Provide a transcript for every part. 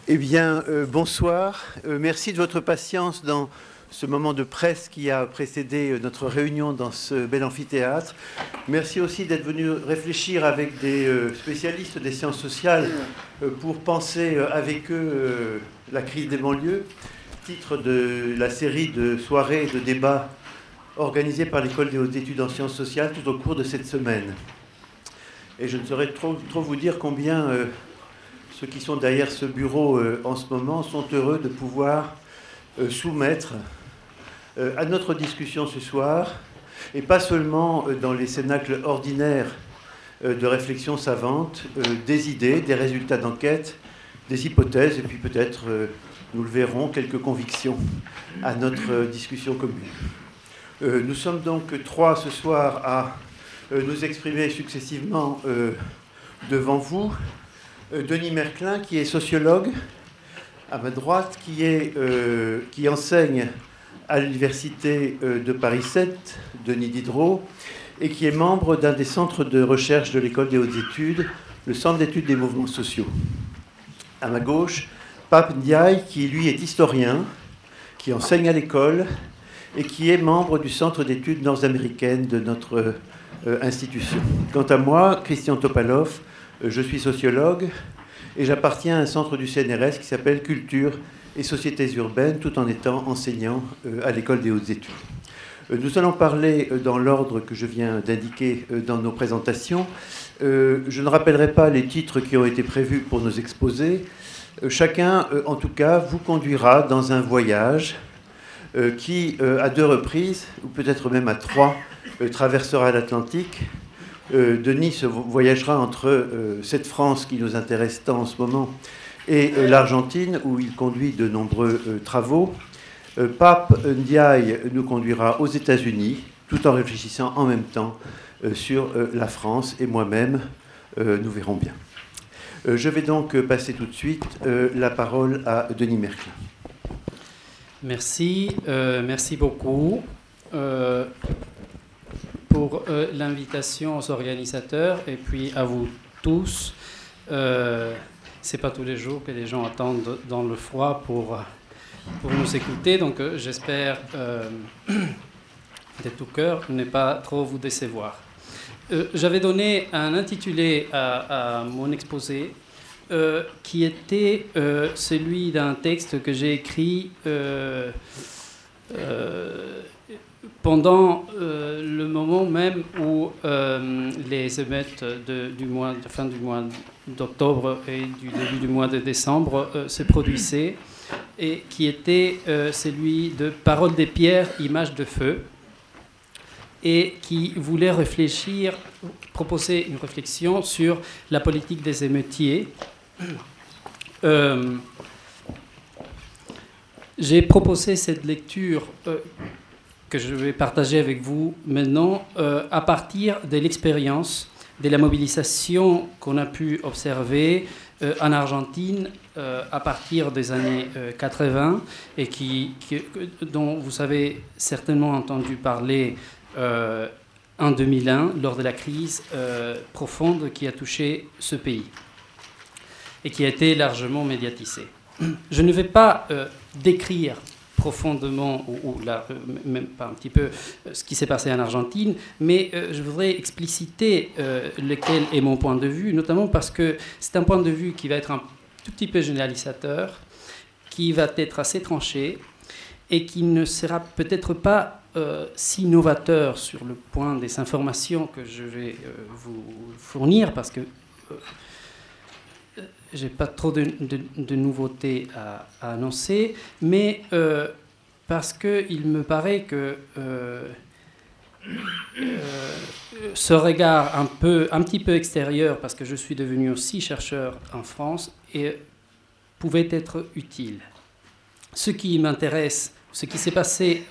Eh bien, bonsoir. Merci de votre patience dans ce moment de presse qui a précédé notre réunion dans ce bel amphithéâtre. Merci aussi d'être venu réfléchir avec des spécialistes des sciences sociales pour penser avec eux la crise des banlieues, titre de la série de soirées et de débats organisés par l'École des hautes études en sciences sociales tout au cours de cette semaine. Et je ne saurais trop vous dire combien ceux qui sont derrière ce bureau en ce moment sont heureux de pouvoir soumettre à notre discussion ce soir, et pas seulement dans les cénacles ordinaires de réflexion savante, des idées, des résultats d'enquête, des hypothèses, et puis peut-être, nous le verrons, quelques convictions à notre discussion commune. Nous sommes donc trois ce soir à nous exprimer successivement devant vous. Denis Merklin, qui est sociologue, à ma droite, qui enseigne à l'université de Paris 7, Denis Diderot, et qui est membre d'un des centres de recherche de l'École des hautes études, le Centre d'études des mouvements sociaux. À ma gauche, Pape Ndiaye, qui lui est historien, qui enseigne à l'école et qui est membre du Centre d'études nord-américaines de notre institution. Quant à moi, Christian Topalov, je suis sociologue et j'appartiens à un centre du CNRS qui s'appelle Culture et Sociétés urbaines, tout en étant enseignant à l'École des hautes études. Nous allons parler dans l'ordre que je viens d'indiquer dans nos présentations. Je ne rappellerai pas les titres qui ont été prévus pour nos exposés. Chacun, en tout cas, vous conduira dans un voyage qui, à 2 reprises, ou peut-être même à 3, traversera l'Atlantique. Denis voyagera entre cette France qui nous intéresse tant en ce moment et l'Argentine, où il conduit de nombreux travaux. Pape Ndiaye nous conduira aux États-Unis, tout en réfléchissant en même temps sur la France, et moi-même, nous verrons bien. Je vais donc passer tout de suite la parole à Denis Merklin. Merci beaucoup pour l'invitation aux organisateurs et puis à vous tous. C'est pas tous les jours que les gens attendent dans le froid pour nous écouter, donc j'espère de tout cœur ne pas trop vous décevoir. J'avais donné un intitulé à mon exposé qui était celui d'un texte que j'ai écrit pendant le moment même où les émeutes de fin du mois d'octobre et du début du mois de décembre se produisaient, et qui était celui de Paroles des pierres, images de feu, et qui voulait proposer une réflexion sur la politique des émeutiers. J'ai proposé cette lecture que je vais partager avec vous maintenant à partir de l'expérience de la mobilisation qu'on a pu observer en Argentine à partir des années 80 et dont vous avez certainement entendu parler en 2001 lors de la crise profonde qui a touché ce pays et qui a été largement médiatisée. Je ne vais pas décrire profondément, même pas un petit peu, ce qui s'est passé en Argentine, mais je voudrais expliciter lequel est mon point de vue, notamment parce que c'est un point de vue qui va être un tout petit peu généralisateur, qui va être assez tranché et qui ne sera peut-être pas si novateur sur le point des informations que je vais vous fournir, parce que je n'ai pas trop de nouveautés à annoncer, mais parce qu'il me paraît que ce regard un petit peu extérieur, parce que je suis devenu aussi chercheur en France, pouvait être utile. Ce qui m'intéresse, ce qui s'est passé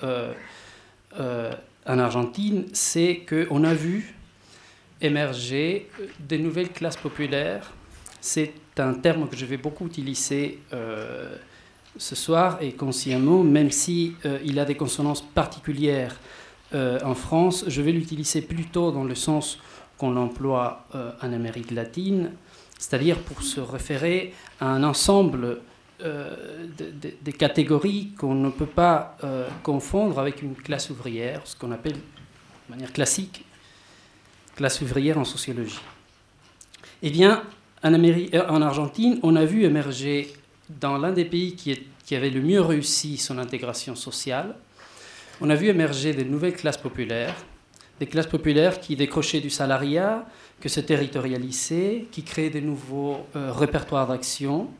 en Argentine, c'est qu'on a vu émerger de nouvelles classes populaires. C'est un terme que je vais beaucoup utiliser ce soir et consciemment, même si il a des consonances particulières en France. Je vais l'utiliser plutôt dans le sens qu'on l'emploie en Amérique latine, c'est-à-dire pour se référer à un ensemble des catégories qu'on ne peut pas confondre avec une classe ouvrière, ce qu'on appelle de manière classique classe ouvrière en sociologie. Eh bien, en Argentine, on a vu émerger dans l'un des pays qui avait le mieux réussi son intégration sociale, on a vu émerger de nouvelles classes populaires, des classes populaires qui décrochaient du salariat, que se territorialisaient, qui créaient de nouveaux répertoires d'action.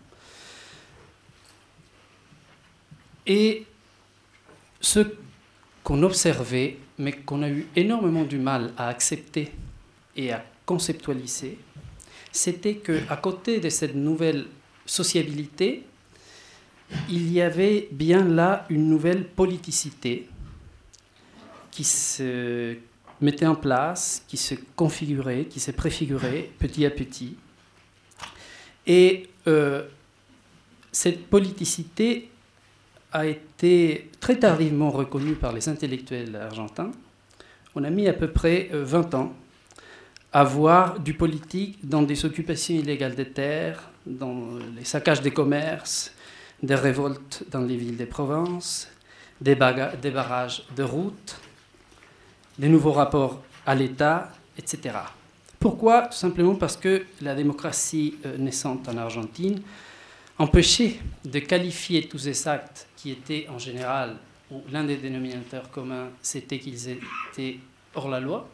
Et ce qu'on observait, mais qu'on a eu énormément du mal à accepter et à conceptualiser, c'était qu'à côté de cette nouvelle sociabilité, il y avait bien là une nouvelle politicité qui se mettait en place, qui se configurait, qui se préfigurait petit à petit. Et cette politicité a été très tardivement reconnue par les intellectuels argentins. On a mis à peu près 20 ans à voir du politique dans des occupations illégales des terres, dans les saccages des commerces, des révoltes dans les villes des provinces, des barrages de routes, des nouveaux rapports à l'État, etc. Pourquoi ? Tout simplement parce que la démocratie naissante en Argentine empêchait de qualifier tous ces actes qui étaient en général, ou l'un des dénominateurs communs, c'était qu'ils étaient hors la loi,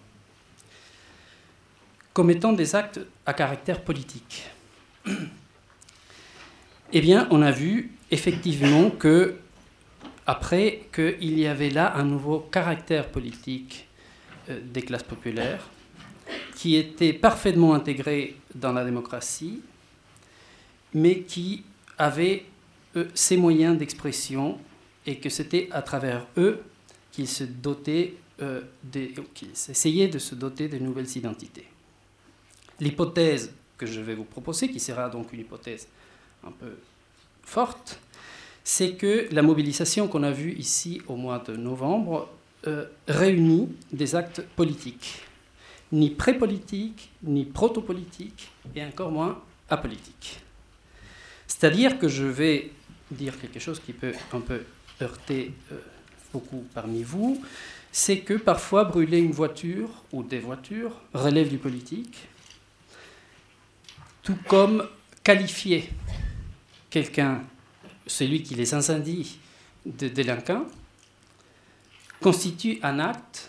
comme étant des actes à caractère politique. Eh bien, on a vu effectivement que, après, qu'il y avait là un nouveau caractère politique des classes populaires qui était parfaitement intégré dans la démocratie, mais qui avait ses moyens d'expression et que c'était à travers eux qu'ils se dotaient, qu'ils essayaient de se doter de nouvelles identités. L'hypothèse que je vais vous proposer, qui sera donc une hypothèse un peu forte, c'est que la mobilisation qu'on a vue ici au mois de novembre réunit des actes politiques, ni pré-politiques, ni proto-politiques, et encore moins apolitiques. C'est-à-dire que je vais dire quelque chose qui peut un peu heurter beaucoup parmi vous, c'est que parfois brûler une voiture ou des voitures relève du politique, tout comme qualifier quelqu'un, celui qui les incendie, de délinquant, constitue un acte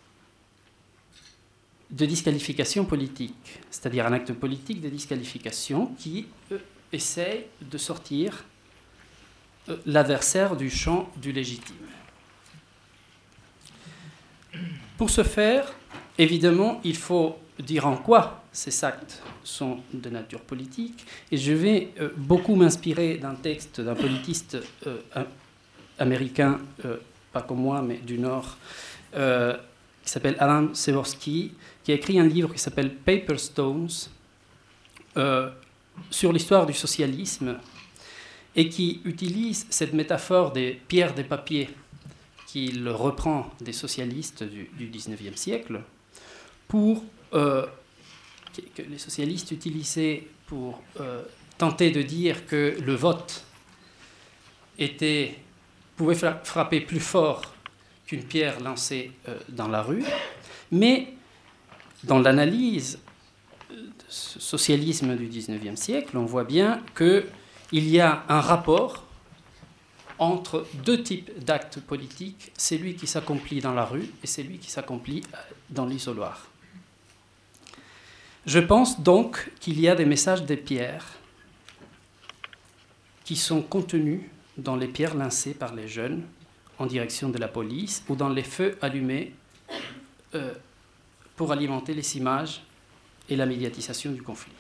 de disqualification politique, c'est-à-dire un acte politique de disqualification qui essaye de sortir l'adversaire du champ du légitime. Pour ce faire, évidemment, il faut dire en quoi ces actes sont de nature politique, et je vais beaucoup m'inspirer d'un texte d'un politiste américain, pas comme moi, mais du Nord, qui s'appelle Alan Sevorsky, qui a écrit un livre qui s'appelle Paper Stones, sur l'histoire du socialisme, et qui utilise cette métaphore des pierres des papiers qu'il reprend des socialistes du XIXe siècle, que les socialistes utilisaient pour tenter de dire que le vote pouvait frapper plus fort qu'une pierre lancée dans la rue, mais dans l'analyse de ce socialisme du XIXe siècle, on voit bien qu'il y a un rapport entre deux types d'actes politiques, celui qui s'accomplit dans la rue et celui qui s'accomplit dans l'isoloir. Je pense donc qu'il y a des messages des pierres qui sont contenus dans les pierres lancées par les jeunes en direction de la police ou dans les feux allumés pour alimenter les images et la médiatisation du conflit.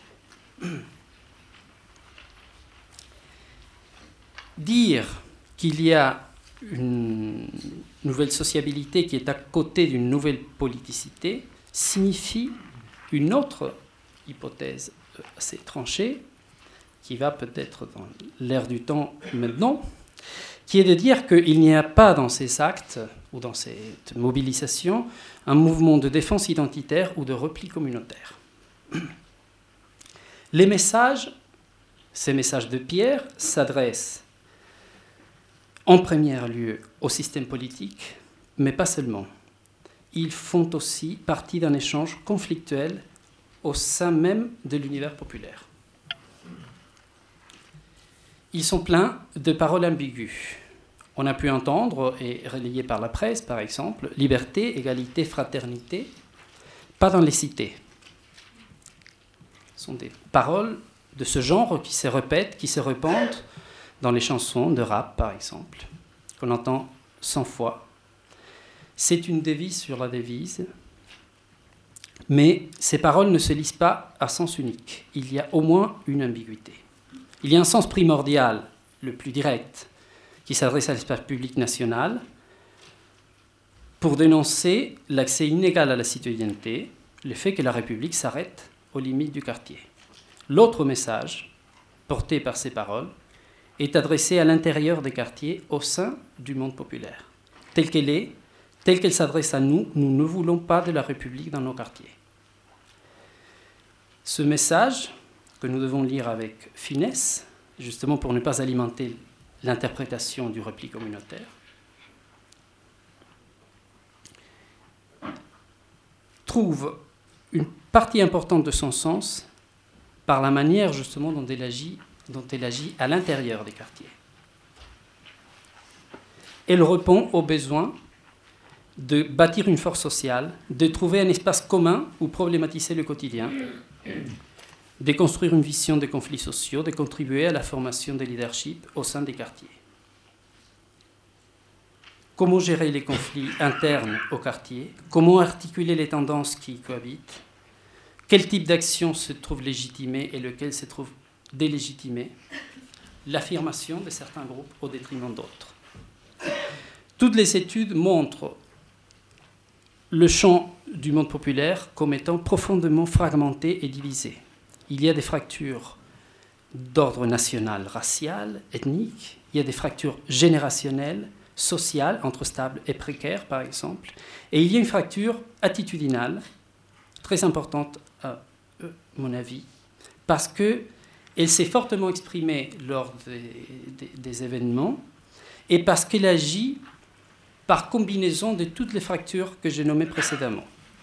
Dire qu'il y a une nouvelle sociabilité qui est à côté d'une nouvelle politicité signifie une autre hypothèse assez tranchée, qui va peut-être dans l'air du temps maintenant, qui est de dire qu'il n'y a pas dans ces actes ou dans cette mobilisation un mouvement de défense identitaire ou de repli communautaire. Les messages, Ces messages de Pierre s'adressent en premier lieu au système politique, mais pas seulement. Ils font aussi partie d'un échange conflictuel au sein même de l'univers populaire. Ils sont pleins de paroles ambiguës. On a pu entendre, et relayé par la presse par exemple, liberté, égalité, fraternité, pas dans les cités. Ce sont des paroles de ce genre qui se répètent, qui se répandent dans les chansons de rap par exemple, qu'on entend 100 fois. C'est une devise sur la devise, mais ces paroles ne se lisent pas à sens unique. Il y a au moins une ambiguïté. Il y a un sens primordial, le plus direct, qui s'adresse à l'espace public national pour dénoncer l'accès inégal à la citoyenneté, le fait que la République s'arrête aux limites du quartier. L'autre message, porté par ces paroles, est adressé à l'intérieur des quartiers, au sein du monde populaire. Telle qu'elle est, telle qu'elle s'adresse à nous, nous ne voulons pas de la République dans nos quartiers. Ce message, que nous devons lire avec finesse, justement pour ne pas alimenter l'interprétation du repli communautaire, trouve une partie importante de son sens par la manière justement dont elle agit à l'intérieur des quartiers. Elle répond au besoin de bâtir une force sociale, de trouver un espace commun où problématiser le quotidien, de construire une vision des conflits sociaux, de contribuer à la formation des leaderships au sein des quartiers. Comment gérer les conflits internes au quartier? Comment articuler les tendances qui y cohabitent? Quel type d'action se trouve légitimé et lequel se trouve délégitimé? L'affirmation de certains groupes au détriment d'autres. Toutes les études montrent le champ du monde populaire comme étant profondément fragmenté et divisé. Il y a des fractures d'ordre national, racial, ethnique. Il y a des fractures générationnelles, sociales, entre stables et précaires, par exemple. Et il y a une fracture attitudinale, très importante, à mon avis, parce qu'elle s'est fortement exprimée lors des événements et parce qu'elle agit par combinaison de toutes les fractures que j'ai nommées précédemment.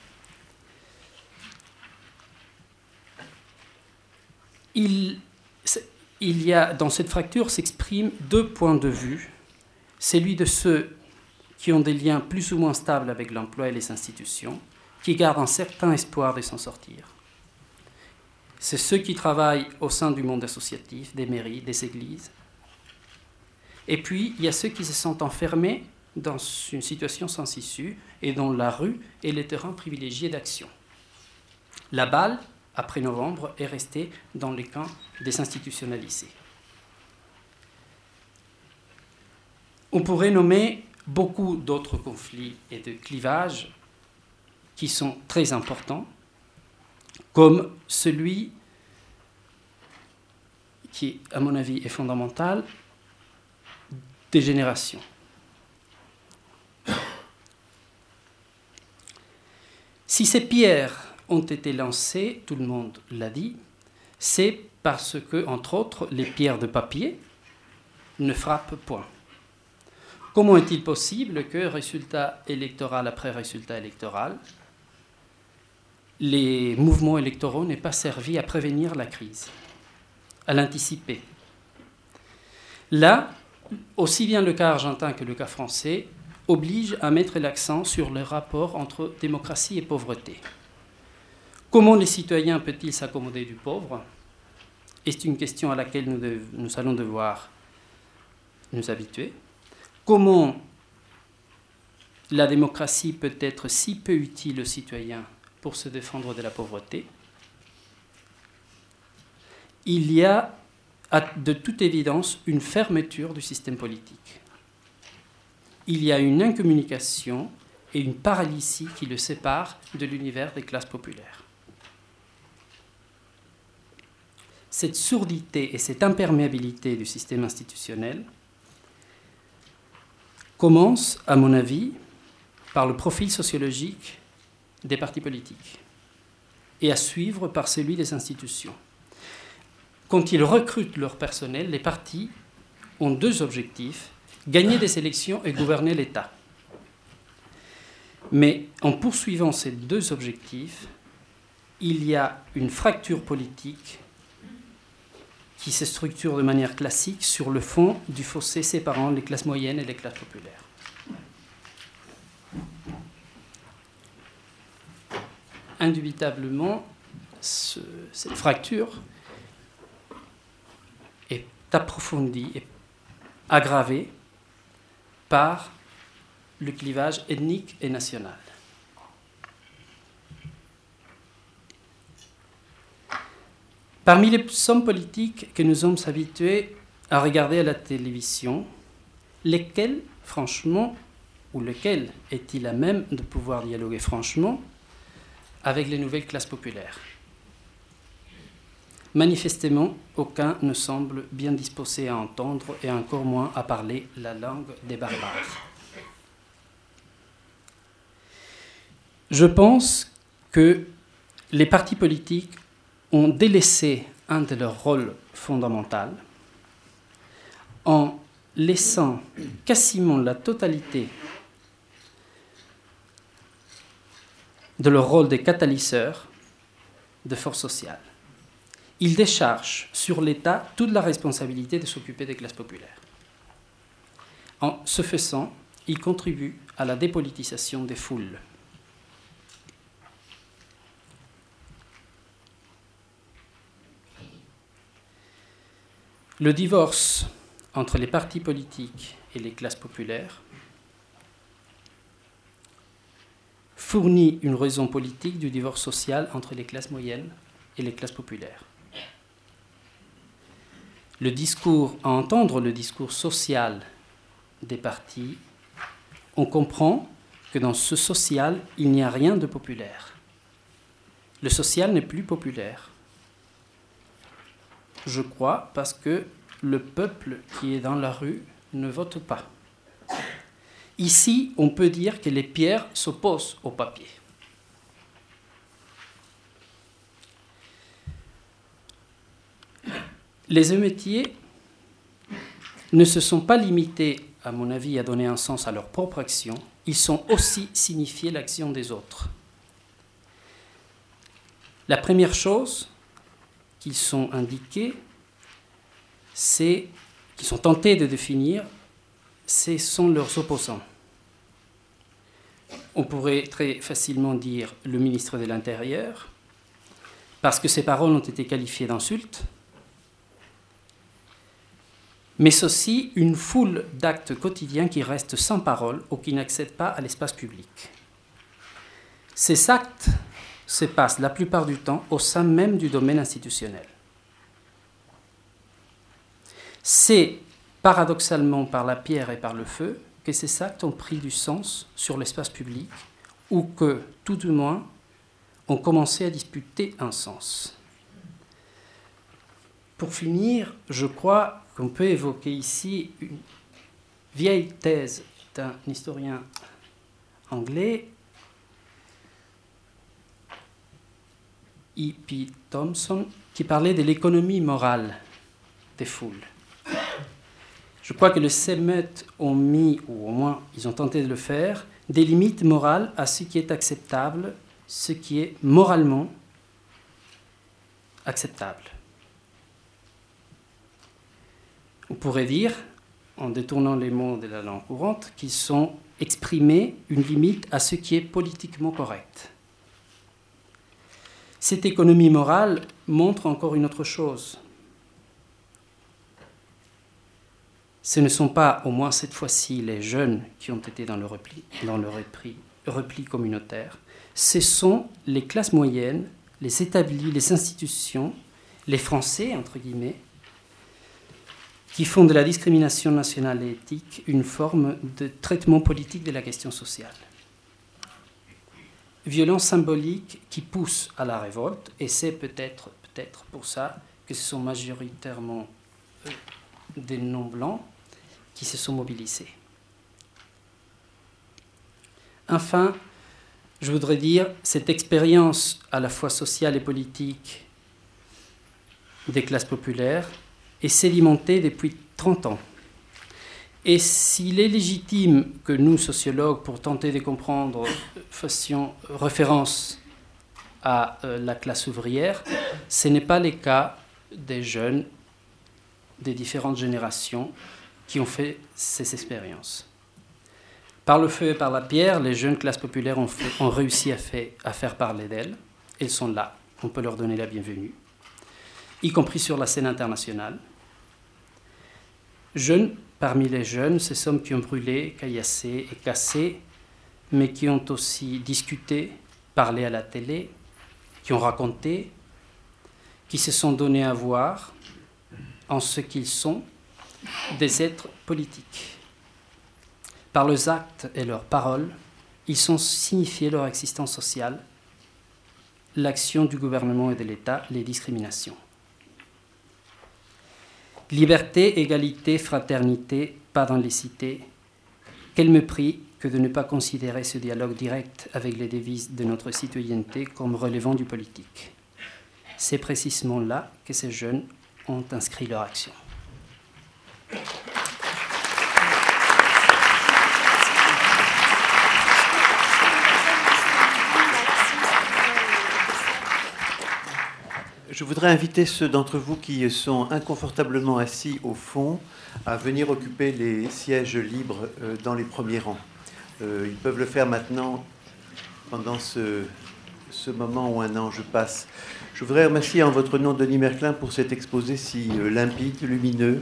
Il y a, dans cette fracture s'expriment deux points de vue. Celui de ceux qui ont des liens plus ou moins stables avec l'emploi et les institutions, qui gardent un certain espoir de s'en sortir. C'est ceux qui travaillent au sein du monde associatif, des mairies, des églises. Et puis, il y a ceux qui se sentent enfermés dans une situation sans issue et dont la rue est le terrain privilégié d'action. La balle, après novembre, est restée dans les camps des institutionnalisés. On pourrait nommer beaucoup d'autres conflits et de clivages qui sont très importants, comme celui qui, à mon avis, est fondamental, des générations. Si ces pierres ont été lancées, tout le monde l'a dit, c'est parce que, entre autres, les pierres de papier ne frappent point. Comment est-il possible que, résultat électoral après résultat électoral, les mouvements électoraux n'aient pas servi à prévenir la crise, à l'anticiper? Là, aussi bien le cas argentin que le cas français oblige à mettre l'accent sur le rapport entre démocratie et pauvreté. Comment les citoyens peuvent-ils s'accommoder du pauvre? Et c'est une question à laquelle nous allons devoir nous habituer. Comment la démocratie peut être si peu utile aux citoyens pour se défendre de la pauvreté? Il y a, de toute évidence, une fermeture du système politique. Il y a une incommunication et une paralysie qui le séparent de l'univers des classes populaires. Cette surdité et cette imperméabilité du système institutionnel commence, à mon avis, par le profil sociologique des partis politiques et à suivre par celui des institutions. quand ils recrutent leur personnel, les partis ont deux objectifs: gagner des élections et gouverner l'État. Mais en poursuivant ces deux objectifs, il y a une fracture politique qui se structure de manière classique sur le fond du fossé séparant les classes moyennes et les classes populaires. Indubitablement, cette fracture est approfondie et aggravée par le clivage ethnique et national. Parmi les hommes politiques que nous sommes habitués à regarder à la télévision, lequel est-il à même de pouvoir dialoguer franchement avec les nouvelles classes populaires? Manifestement, aucun ne semble bien disposé à entendre et encore moins à parler la langue des barbares. Je pense que les partis politiques ont délaissé un de leurs rôles fondamentaux en laissant quasiment la totalité de leur rôle de catalyseur de force sociale. Ils déchargent sur l'État toute la responsabilité de s'occuper des classes populaires. En ce faisant, ils contribuent à la dépolitisation des foules. Le divorce entre les partis politiques et les classes populaires fournit une raison politique du divorce social entre les classes moyennes et les classes populaires. À entendre le discours social des partis, on comprend que dans ce social, il n'y a rien de populaire. Le social n'est plus populaire. Je crois parce que le peuple qui est dans la rue ne vote pas. Ici, on peut dire que les pierres s'opposent au papier. Les émeutiers ne se sont pas limités, à mon avis, à donner un sens à leur propre action, ils ont aussi signifié l'action des autres. La première chose qu'ils sont indiqués, qu'ils sont tentés de définir, ce sont leurs opposants. On pourrait très facilement dire le ministre de l'Intérieur, parce que ses paroles ont été qualifiées d'insultes, mais aussi une foule d'actes quotidiens qui restent sans parole ou qui n'accèdent pas à l'espace public. Ces actes se passent la plupart du temps au sein même du domaine institutionnel. C'est paradoxalement par la pierre et par le feu que ces actes ont pris du sens sur l'espace public ou que, tout du moins, ont commencé à disputer un sens. Pour finir, je crois qu'on peut évoquer ici une vieille thèse d'un historien anglais, E.P. Thompson, qui parlait de l'économie morale des foules. Je crois que les émeutes ont mis, ou au moins ils ont tenté de le faire, des limites morales à ce qui est acceptable, ce qui est moralement acceptable. On pourrait dire, en détournant les mots de la langue courante, qu'ils ont exprimé une limite à ce qui est politiquement correct. Cette économie morale montre encore une autre chose. Ce ne sont pas, au moins cette fois-ci, les jeunes qui ont été dans le repli communautaire. Ce sont les classes moyennes, les établis, les institutions, les Français, entre guillemets, qui font de la discrimination nationale et éthique une forme de traitement politique de la question sociale. Violence symbolique qui pousse à la révolte, et c'est peut-être pour ça que ce sont majoritairement des non-blancs qui se sont mobilisés. Enfin, je voudrais dire, cette expérience à la fois sociale et politique des classes populaires est sédimentée depuis 30 ans. Et s'il est légitime que nous, sociologues, pour tenter de comprendre, fassions référence à la classe ouvrière, ce n'est pas le cas des jeunes des différentes générations qui ont fait ces expériences. Par le feu et par la pierre, les jeunes classes populaires ont réussi à faire parler d'elles. Elles sont là, on peut leur donner la bienvenue, y compris sur la scène internationale. Jeunes, parmi les jeunes, ces hommes qui ont brûlé, caillassé et cassé, mais qui ont aussi discuté, parlé à la télé, qui ont raconté, qui se sont donnés à voir en ce qu'ils sont, des êtres politiques. Par leurs actes et leurs paroles, ils ont signifié leur existence sociale, l'action du gouvernement et de l'État, les discriminations. Liberté, égalité, fraternité, pas d'inlicité. Quel mépris que de ne pas considérer ce dialogue direct avec les devises de notre citoyenneté comme relevant du politique. C'est précisément là que ces jeunes ont inscrit leur action. Je voudrais inviter ceux d'entre vous qui sont inconfortablement assis au fond à venir occuper les sièges libres dans les premiers rangs. Ils peuvent le faire maintenant, pendant ce moment où un ange passe. Je voudrais remercier en votre nom Denis Merclin pour cet exposé si limpide, lumineux,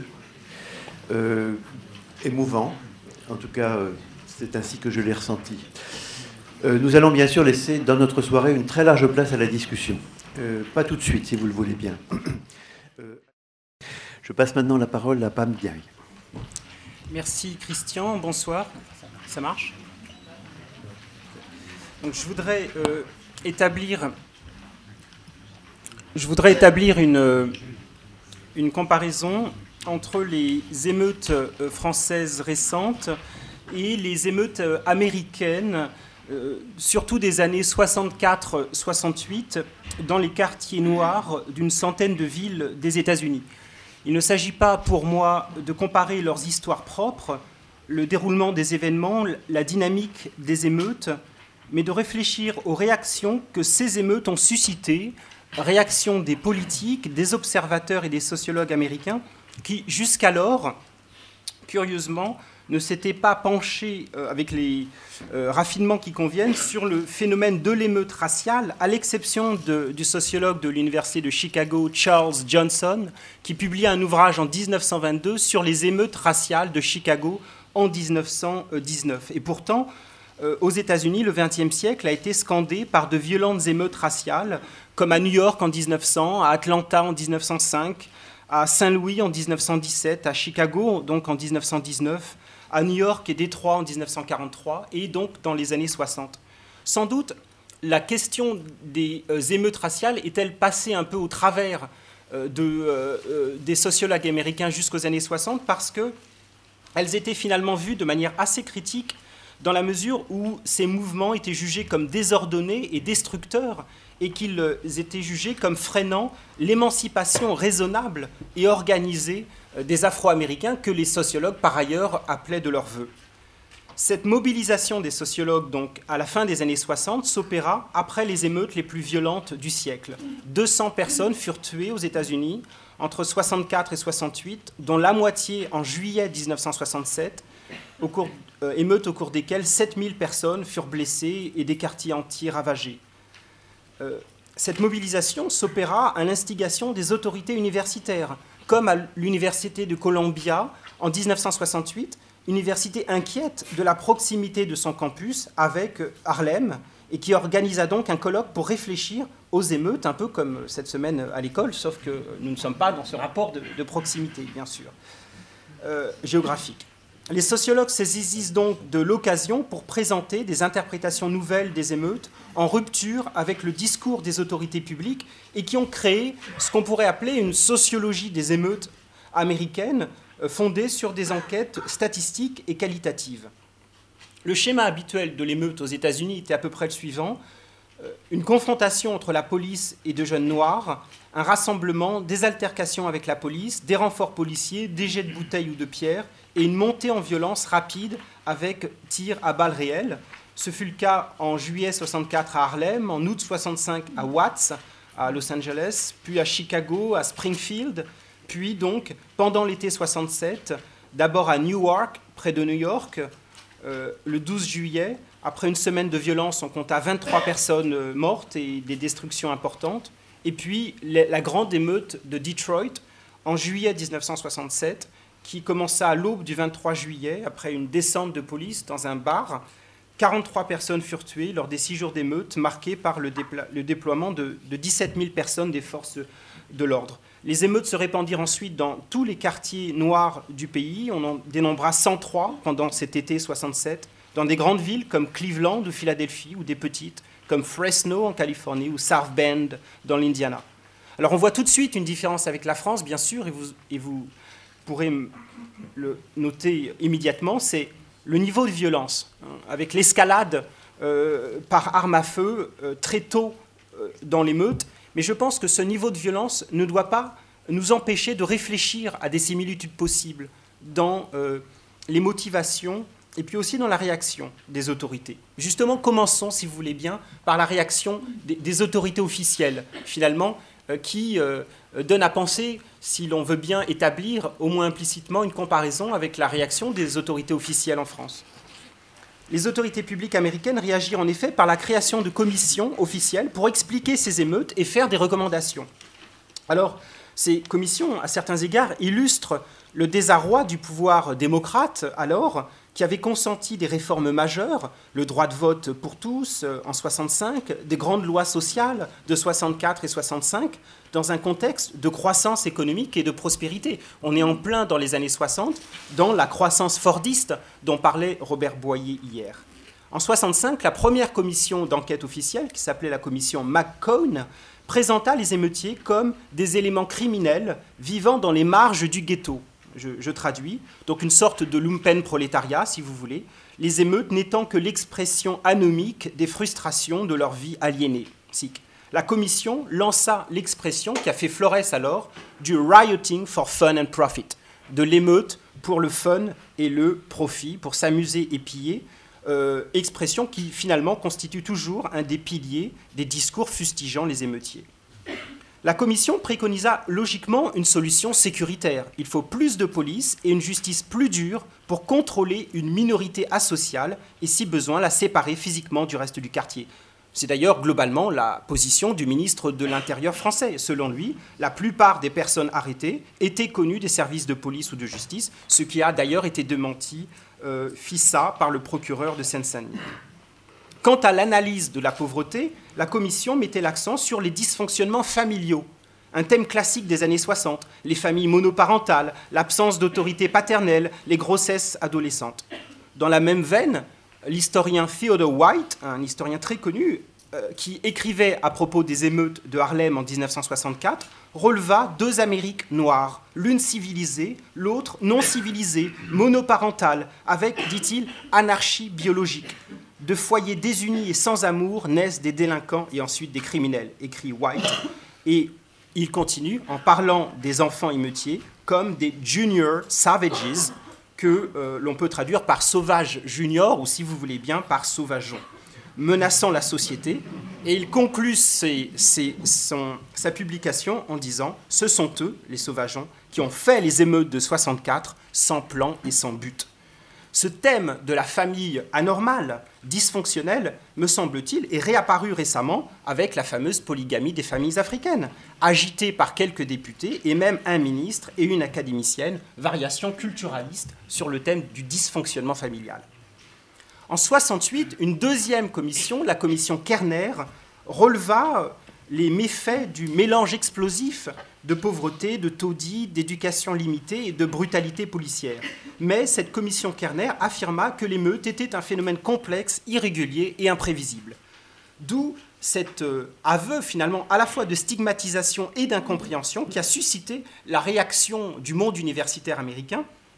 émouvant. En tout cas, c'est ainsi que je l'ai ressenti. Nous allons bien sûr laisser dans notre soirée une très large place à la discussion. Pas tout de suite, si vous le voulez bien. Je passe maintenant la parole à Pam Diaye. Merci Christian, bonsoir. Ça marche ? Donc, je voudrais établir une comparaison entre les émeutes françaises récentes et les émeutes américaines, surtout des années 64-68, dans les quartiers noirs d'une centaine de villes des États-Unis. Il ne s'agit pas pour moi de comparer leurs histoires propres, le déroulement des événements, la dynamique des émeutes, mais de réfléchir aux réactions que ces émeutes ont suscitées, réactions des politiques, des observateurs et des sociologues américains qui, jusqu'alors, curieusement, ne s'étaient pas penchés avec les raffinements qui conviennent sur le phénomène de l'émeute raciale, à l'exception du sociologue de l'Université de Chicago, Charles Johnson, qui publia un ouvrage en 1922 sur les émeutes raciales de Chicago en 1919. Et pourtant, aux États-Unis, le XXe siècle a été scandé par de violentes émeutes raciales, comme à New York en 1900, à Atlanta en 1905, à Saint-Louis en 1917, à Chicago donc en 1919, à New York et Détroit en 1943, et donc dans les années 60. Sans doute, la question des émeutes raciales est-elle passée un peu au travers des sociologues américains jusqu'aux années 60, parce qu'elles étaient finalement vues de manière assez critique dans la mesure où ces mouvements étaient jugés comme désordonnés et destructeurs, et qu'ils étaient jugés comme freinant l'émancipation raisonnable et organisée des Afro-Américains que les sociologues, par ailleurs, appelaient de leur vœu. Cette mobilisation des sociologues, donc, à la fin des années 60, s'opéra après les émeutes les plus violentes du siècle. 200 personnes furent tuées aux États-Unis entre 64 et 68, dont la moitié en juillet 1967, émeutes au cours desquelles 7000 personnes furent blessées et des quartiers entiers ravagés. Cette mobilisation s'opéra à l'instigation des autorités universitaires, comme à l'université de Columbia en 1968, université inquiète de la proximité de son campus avec Harlem, et qui organisa donc un colloque pour réfléchir aux émeutes, un peu comme cette semaine à l'école, sauf que nous ne sommes pas dans ce rapport de proximité, bien sûr, géographique. Les sociologues saisissent donc de l'occasion pour présenter des interprétations nouvelles des émeutes en rupture avec le discours des autorités publiques et qui ont créé ce qu'on pourrait appeler une sociologie des émeutes américaines fondée sur des enquêtes statistiques et qualitatives. Le schéma habituel de l'émeute aux États-Unis était à peu près le suivant. une confrontation entre la police et de jeunes noirs, un rassemblement, des altercations avec la police, des renforts policiers, des jets de bouteilles ou de pierres, et une montée en violence rapide avec tirs à balles réelles. Ce fut le cas en juillet 64 à Harlem, en août 65 à Watts, à Los Angeles, puis à Chicago, à Springfield, puis donc pendant l'été 67, d'abord à Newark, près de New York, le 12 juillet. Après une semaine de violence, on compta 23 personnes mortes et des destructions importantes. Et puis la grande émeute de Detroit en juillet 1967, qui commença à l'aube du 23 juillet, après une descente de police dans un bar. 43 personnes furent tuées lors des 6 jours d'émeute marqués par le déploiement de 17 000 personnes des forces de l'ordre. Les émeutes se répandirent ensuite dans tous les quartiers noirs du pays. On en dénombra 103 pendant cet été 67, dans des grandes villes comme Cleveland ou Philadelphie, ou des petites comme Fresno en Californie ou South Bend dans l'Indiana. Alors on voit tout de suite une différence avec la France, bien sûr, et vous pourrez le noter immédiatement, c'est le niveau de violence, avec l'escalade par arme à feu très tôt dans l'émeute. Mais je pense que ce niveau de violence ne doit pas nous empêcher de réfléchir à des similitudes possibles dans les motivations et puis aussi dans la réaction des autorités. Justement, commençons, si vous voulez bien, par la réaction des autorités officielles, finalement, qui donne à penser, si l'on veut bien établir, au moins implicitement, une comparaison avec la réaction des autorités officielles en France. Les autorités publiques américaines réagirent en effet par la création de commissions officielles pour expliquer ces émeutes et faire des recommandations. Alors, ces commissions, à certains égards, illustrent le désarroi du pouvoir démocrate, alors, qui avait consenti des réformes majeures, le droit de vote pour tous en 65, des grandes lois sociales de 64 et 65, dans un contexte de croissance économique et de prospérité. On est en plein dans les années 60, dans la croissance fordiste dont parlait Robert Boyer hier. En 65, la première commission d'enquête officielle, qui s'appelait la commission McCone, présenta les émeutiers comme des éléments criminels vivant dans les marges du ghetto. Je traduis, donc une sorte de lumpen prolétariat, si vous voulez, les émeutes n'étant que l'expression anomique des frustrations de leur vie aliénée. La commission lança l'expression qui a fait florès alors du rioting for fun and profit, de l'émeute pour le fun et le profit, pour s'amuser et piller, expression qui finalement constitue toujours un des piliers des discours fustigeant les émeutiers. La commission préconisa logiquement une solution sécuritaire. Il faut plus de police et une justice plus dure pour contrôler une minorité asociale et, si besoin, la séparer physiquement du reste du quartier. C'est d'ailleurs globalement la position du ministre de l'Intérieur français. Selon lui, la plupart des personnes arrêtées étaient connues des services de police ou de justice, ce qui a d'ailleurs été démenti FISA par le procureur de Seine-Saint-Denis. Quant à l'analyse de la pauvreté, la commission mettait l'accent sur les dysfonctionnements familiaux, un thème classique des années 60, les familles monoparentales, l'absence d'autorité paternelle, les grossesses adolescentes. Dans la même veine, l'historien Theodore White, un historien très connu, qui écrivait à propos des émeutes de Harlem en 1964, releva 2 Amériques noires, l'une civilisée, l'autre non civilisée, monoparentale, avec, dit-il, anarchie biologique. De foyers désunis et sans amour naissent des délinquants et ensuite des criminels, écrit White. Et il continue en parlant des enfants émeutiers comme des junior savages, que l'on peut traduire par sauvage junior ou, si vous voulez bien, par sauvageon, menaçant la société. Et il conclut sa publication en disant « Ce sont eux, les sauvageons, qui ont fait les émeutes de 64 sans plan et sans but ». Ce thème de la famille anormale, dysfonctionnelle, me semble-t-il, est réapparu récemment avec la fameuse polygamie des familles africaines, agitée par quelques députés et même un ministre et une académicienne, variation culturaliste sur le thème du dysfonctionnement familial. En 68, une deuxième commission, la commission Kerner, releva les méfaits du mélange explosif de pauvreté, de taudis, d'éducation limitée et de brutalité policière. Mais cette commission Kerner affirma que l'émeute était un phénomène complexe, irrégulier et imprévisible. D'où cet aveu finalement à la fois de stigmatisation et d'incompréhension qui a suscité la réaction du monde universitaire américain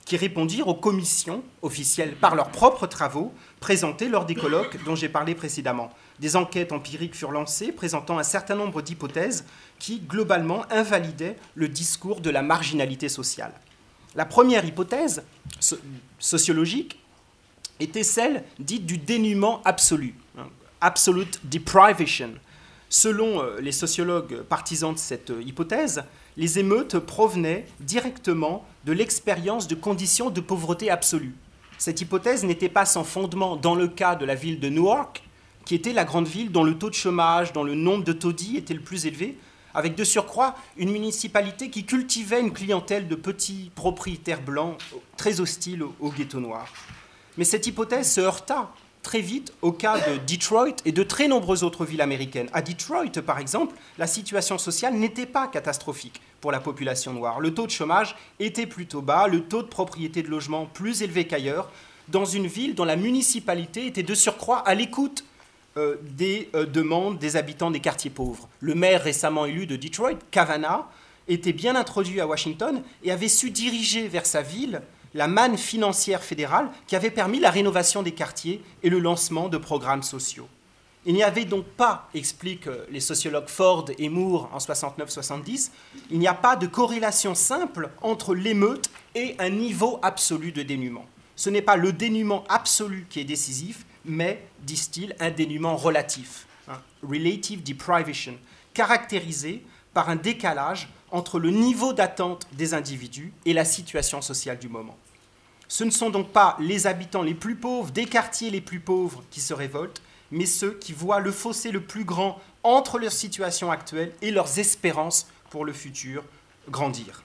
qui répondirent aux commissions officielles par leurs propres travaux présentés lors des colloques dont j'ai parlé précédemment. Des enquêtes empiriques furent lancées présentant un certain nombre d'hypothèses qui, globalement, invalidaient le discours de la marginalité sociale. La première hypothèse sociologique était celle dite du dénuement absolu, absolute deprivation. Selon les sociologues partisans de cette hypothèse, les émeutes provenaient directement de l'expérience de conditions de pauvreté absolue. Cette hypothèse n'était pas sans fondement dans le cas de la ville de Newark, qui était la grande ville dont le taux de chômage, dont le nombre de taudis était le plus élevé, avec de surcroît une municipalité qui cultivait une clientèle de petits propriétaires blancs très hostiles au ghetto noir. Mais cette hypothèse se heurta très vite au cas de Detroit et de très nombreuses autres villes américaines. À Detroit, par exemple, la situation sociale n'était pas catastrophique pour la population noire. Le taux de chômage était plutôt bas, le taux de propriété de logement plus élevé qu'ailleurs, dans une ville dont la municipalité était de surcroît à l'écoute des demandes des habitants des quartiers pauvres. Le maire récemment élu de Detroit, Kavanaugh, était bien introduit à Washington et avait su diriger vers sa ville la manne financière fédérale qui avait permis la rénovation des quartiers et le lancement de programmes sociaux. Il n'y avait donc pas, expliquent les sociologues Ford et Moore en 69-70, il n'y a pas de corrélation simple entre l'émeute et un niveau absolu de dénuement. Ce n'est pas le dénuement absolu qui est décisif, mais, disent-ils, un dénuement relatif, relative deprivation, caractérisé par un décalage entre le niveau d'attente des individus et la situation sociale du moment. Ce ne sont donc pas les habitants les plus pauvres, des quartiers les plus pauvres qui se révoltent, mais ceux qui voient le fossé le plus grand entre leur situation actuelle et leurs espérances pour le futur grandir.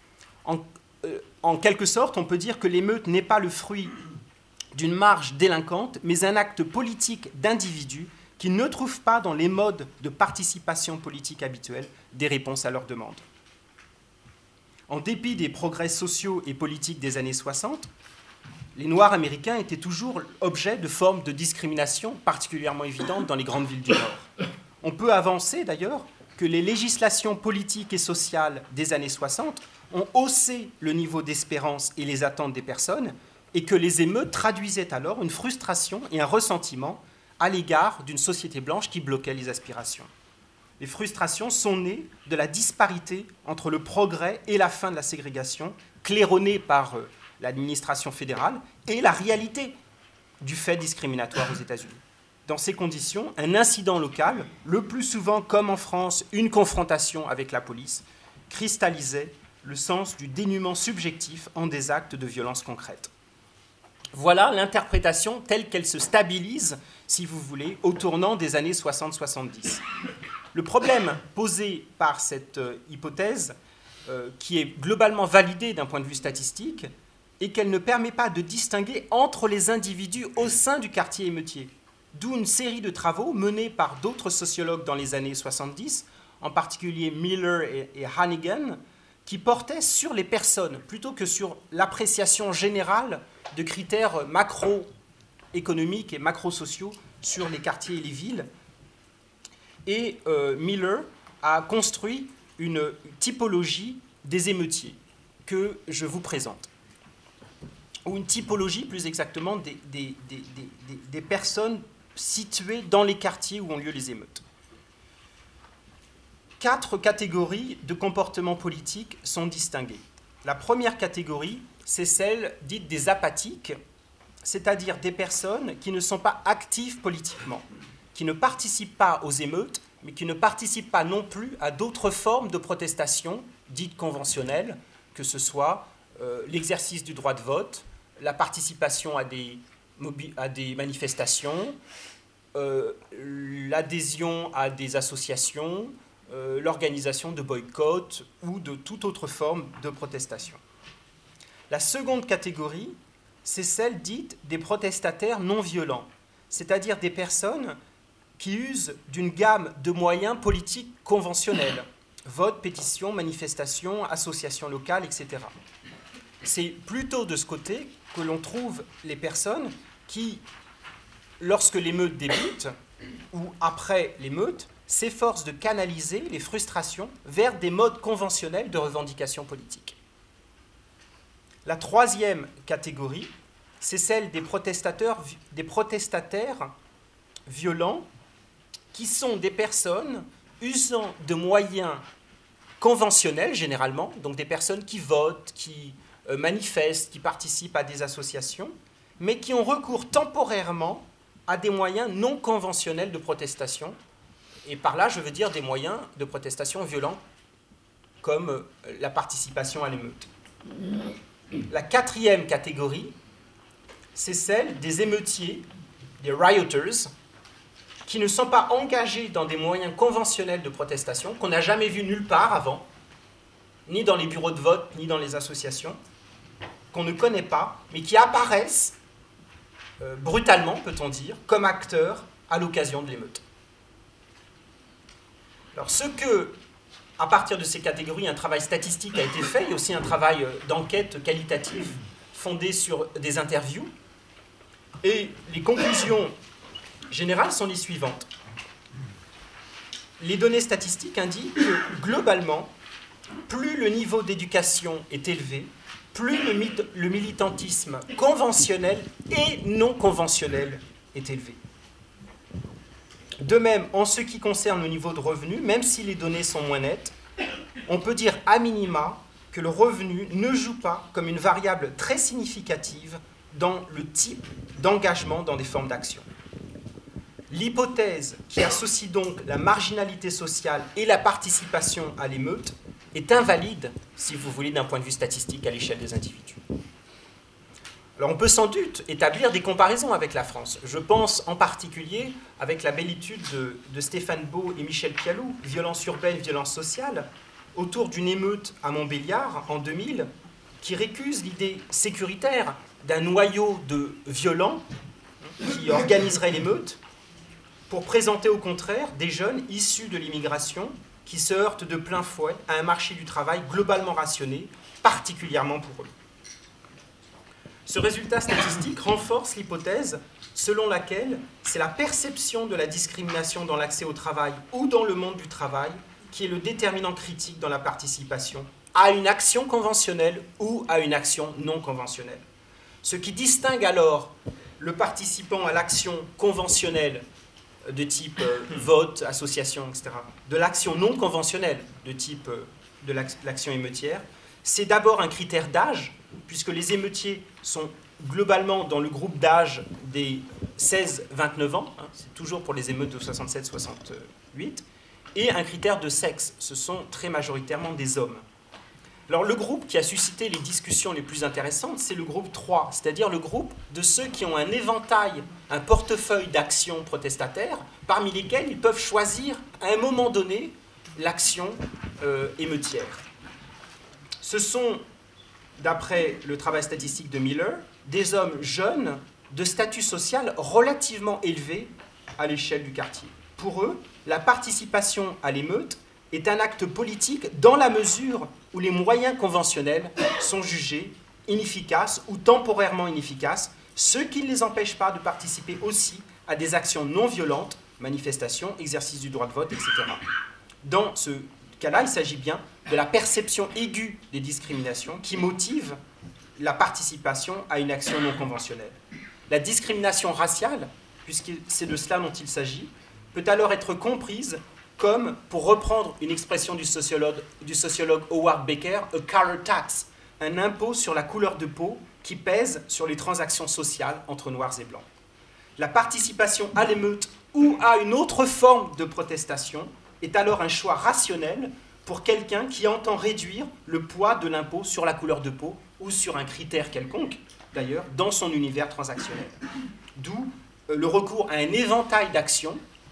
En quelque sorte, on peut dire que l'émeute n'est pas le fruit d'une marge délinquante, mais un acte politique d'individus qui ne trouvent pas dans les modes de participation politique habituels des réponses à leurs demandes. En dépit des progrès sociaux et politiques des années 60, les Noirs américains étaient toujours objet de formes de discrimination particulièrement évidentes dans les grandes villes du Nord. On peut avancer d'ailleurs que les législations politiques et sociales des années 60 ont haussé le niveau d'espérance et les attentes des personnes et que les émeutes traduisaient alors une frustration et un ressentiment à l'égard d'une société blanche qui bloquait les aspirations. Les frustrations sont nées de la disparité entre le progrès et la fin de la ségrégation, claironnée par l'administration fédérale, et la réalité du fait discriminatoire aux États-Unis. Dans ces conditions, un incident local, le plus souvent, comme en France, une confrontation avec la police, cristallisait le sens du dénuement subjectif en des actes de violence concrète. Voilà l'interprétation telle qu'elle se stabilise, si vous voulez, au tournant des années 60-70. Le problème posé par cette hypothèse, qui est globalement validée d'un point de vue statistique, est qu'elle ne permet pas de distinguer entre les individus au sein du quartier émeutier. D'où une série de travaux menés par d'autres sociologues dans les années 70, en particulier Miller et Hannigan, qui portaient sur les personnes plutôt que sur l'appréciation générale de critères macroéconomiques et macrosociaux sur les quartiers et les villes. Et Miller a construit une typologie des émeutiers que je vous présente. Ou une typologie, plus exactement, des personnes situées dans les quartiers où ont lieu les émeutes. 4 catégories de comportements politiques sont distinguées. La première catégorie, c'est celle dite des apathiques, c'est-à-dire des personnes qui ne sont pas actives politiquement, qui ne participent pas aux émeutes, mais qui ne participent pas non plus à d'autres formes de protestation dites conventionnelles, que ce soit l'exercice du droit de vote, la participation à des manifestations, l'adhésion à des associations, l'organisation de boycotts ou de toute autre forme de protestation. La seconde catégorie, c'est celle dite des protestataires non violents, c'est-à-dire des personnes qui usent d'une gamme de moyens politiques conventionnels, vote, pétition, manifestation, association locale, etc. C'est plutôt de ce côté que l'on trouve les personnes qui, lorsque l'émeute débute ou après l'émeute, s'efforcent de canaliser les frustrations vers des modes conventionnels de revendication politique. La troisième catégorie, c'est celle des protestataires violents, qui sont des personnes usant de moyens conventionnels, généralement, donc des personnes qui votent, qui manifestent, qui participent à des associations, mais qui ont recours temporairement à des moyens non conventionnels de protestation. Et par là, je veux dire des moyens de protestation violents, comme la participation à l'émeute. La quatrième catégorie, c'est celle des émeutiers, des rioters, qui ne sont pas engagés dans des moyens conventionnels de protestation, qu'on n'a jamais vus nulle part avant, ni dans les bureaux de vote, ni dans les associations, qu'on ne connaît pas, mais qui apparaissent brutalement, peut-on dire, comme acteurs à l'occasion de l'émeute. Alors, à partir de ces catégories, un travail statistique a été fait, et aussi un travail d'enquête qualitative fondé sur des interviews. Et les conclusions générales sont les suivantes. Les données statistiques indiquent que, globalement, plus le niveau d'éducation est élevé, plus le militantisme conventionnel et non conventionnel est élevé. De même, en ce qui concerne le niveau de revenu, même si les données sont moins nettes, on peut dire à minima que le revenu ne joue pas comme une variable très significative dans le type d'engagement dans des formes d'action. L'hypothèse qui associe donc la marginalité sociale et la participation à l'émeute est invalide, si vous voulez, d'un point de vue statistique à l'échelle des individus. Alors on peut sans doute établir des comparaisons avec la France. Je pense en particulier avec la belle étude de Stéphane Beau et Michel Pialou, « Violence urbaine, violence sociale », autour d'une émeute à Montbéliard en 2000, qui récuse l'idée sécuritaire d'un noyau de violents qui organiserait l'émeute, pour présenter au contraire des jeunes issus de l'immigration qui se heurtent de plein fouet à un marché du travail globalement rationné, particulièrement pour eux. Ce résultat statistique renforce l'hypothèse selon laquelle c'est la perception de la discrimination dans l'accès au travail ou dans le monde du travail qui est le déterminant critique dans la participation à une action conventionnelle ou à une action non conventionnelle. Ce qui distingue alors le participant à l'action conventionnelle de type vote, association, etc., de l'action non conventionnelle de type de l'action émeutière, c'est d'abord un critère d'âge, puisque les émeutiers sont globalement dans le groupe d'âge des 16-29 ans, c'est toujours pour les émeutes de 67-68, et un critère de sexe, ce sont très majoritairement des hommes. Alors le groupe qui a suscité les discussions les plus intéressantes, c'est le groupe 3, c'est-à-dire le groupe de ceux qui ont un éventail, un portefeuille d'actions protestataires, parmi lesquels ils peuvent choisir à un moment donné l'action émeutière. Ce sont, d'après le travail statistique de Miller, des hommes jeunes de statut social relativement élevé à l'échelle du quartier. Pour eux, la participation à l'émeute est un acte politique dans la mesure où les moyens conventionnels sont jugés inefficaces ou temporairement inefficaces, ce qui ne les empêche pas de participer aussi à des actions non violentes, manifestations, exercice du droit de vote, etc. Dans ce cas-là, il s'agit bien de la perception aiguë des discriminations qui motive la participation à une action non conventionnelle. La discrimination raciale, puisque c'est de cela dont il s'agit, peut alors être comprise comme, pour reprendre une expression du sociologue Howard Baker, a color tax, un impôt sur la couleur de peau qui pèse sur les transactions sociales entre noirs et blancs. La participation à l'émeute ou à une autre forme de protestation est alors un choix rationnel pour quelqu'un qui entend réduire le poids de l'impôt sur la couleur de peau ou sur un critère quelconque, d'ailleurs, dans son univers transactionnel. D'où le recours à un éventail d'actions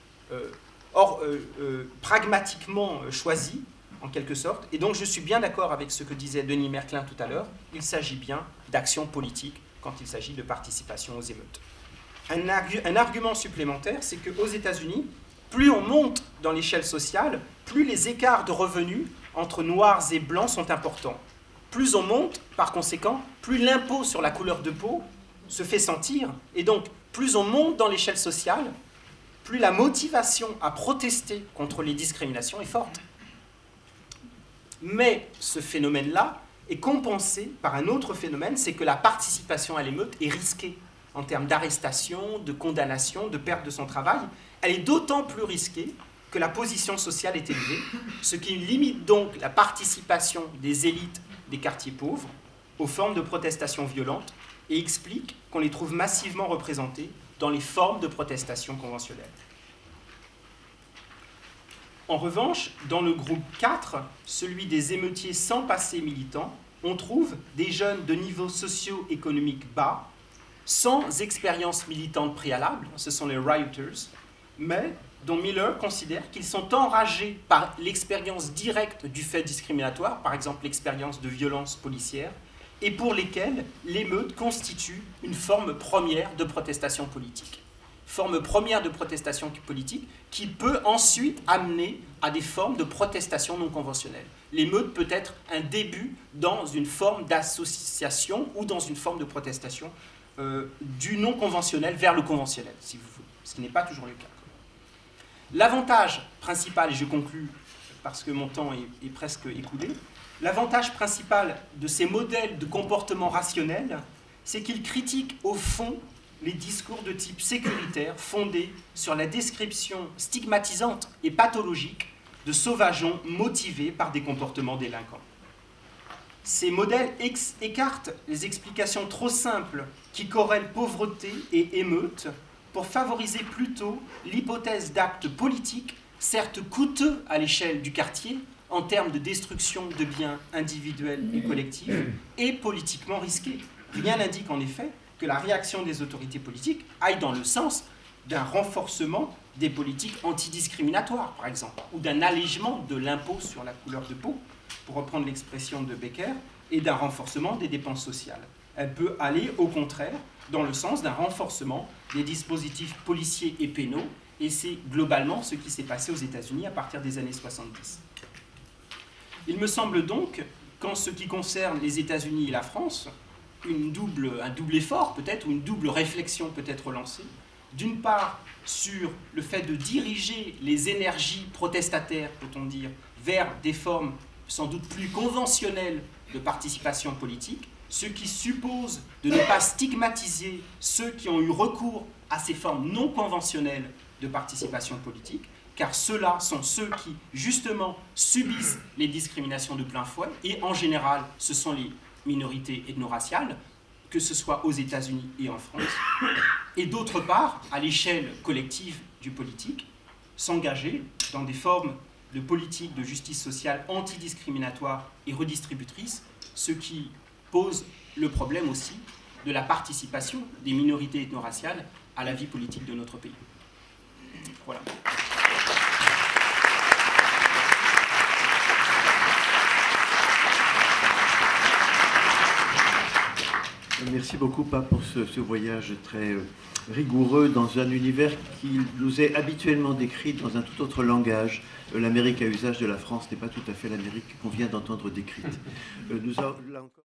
pragmatiquement choisi, en quelque sorte. Et donc, je suis bien d'accord avec ce que disait Denis Merklin tout à l'heure. Il s'agit bien d'action politique quand il s'agit de participation aux émeutes. Un argument supplémentaire, c'est qu'aux États-Unis, plus on monte dans l'échelle sociale, plus les écarts de revenus entre noirs et blancs sont importants. Plus on monte, par conséquent, plus l'impôt sur la couleur de peau se fait sentir. Et donc, plus on monte dans l'échelle sociale, plus la motivation à protester contre les discriminations est forte. Mais ce phénomène-là est compensée par un autre phénomène, c'est que la participation à l'émeute est risquée en termes d'arrestation, de condamnation, de perte de son travail. Elle est d'autant plus risquée que la position sociale est élevée, ce qui limite donc la participation des élites des quartiers pauvres aux formes de protestation violentes et explique qu'on les trouve massivement représentées dans les formes de protestation conventionnelles. En revanche, dans le groupe 4, celui des émeutiers sans passé militant, on trouve des jeunes de niveau socio-économique bas, sans expérience militante préalable, ce sont les rioters, mais dont Miller considère qu'ils sont enragés par l'expérience directe du fait discriminatoire, par exemple l'expérience de violence policière, et pour lesquels l'émeute constitue une forme première de protestation politique. Forme première de protestation politique qui peut ensuite amener à des formes de protestation non conventionnelle. L'émeute peut être un début dans une forme d'association ou dans une forme de protestation du non conventionnel vers le conventionnel, si vous voulez, ce qui n'est pas toujours le cas. L'avantage principal, et je conclus parce que mon temps est presque écoulé, l'avantage principal de ces modèles de comportement rationnel, c'est qu'ils critiquent au fond les discours de type sécuritaire fondés sur la description stigmatisante et pathologique de sauvageons motivés par des comportements délinquants. Ces modèles écartent les explications trop simples qui corrèlent pauvreté et émeute pour favoriser plutôt l'hypothèse d'actes politiques, certes coûteux à l'échelle du quartier, en termes de destruction de biens individuels et collectifs, et politiquement risqués. Rien n'indique en effet que la réaction des autorités politiques aille dans le sens d'un renforcement des politiques antidiscriminatoires, par exemple, ou d'un allègement de l'impôt sur la couleur de peau, pour reprendre l'expression de Becker, et d'un renforcement des dépenses sociales. Elle peut aller, au contraire, dans le sens d'un renforcement des dispositifs policiers et pénaux, et c'est globalement ce qui s'est passé aux États-Unis à partir des années 70. Il me semble donc qu'en ce qui concerne les États-Unis et la France, un double effort peut-être, ou une double réflexion peut être lancée, d'une part sur le fait de diriger les énergies protestataires, peut-on dire, vers des formes sans doute plus conventionnelles de participation politique, ce qui suppose de ne pas stigmatiser ceux qui ont eu recours à ces formes non conventionnelles de participation politique, car ceux-là sont ceux qui, justement, subissent les discriminations de plein fouet, et en général, ce sont les minorités ethno-raciales, que ce soit aux États-Unis et en France, et d'autre part, à l'échelle collective du politique, s'engager dans des formes de politique de justice sociale antidiscriminatoire et redistributrice, ce qui pose le problème aussi de la participation des minorités ethno-raciales à la vie politique de notre pays. Voilà. Merci beaucoup, Pape, pour ce voyage très rigoureux dans un univers qui nous est habituellement décrit dans un tout autre langage. L'Amérique à usage de la France n'est pas tout à fait l'Amérique qu'on vient d'entendre décrite. Là encore...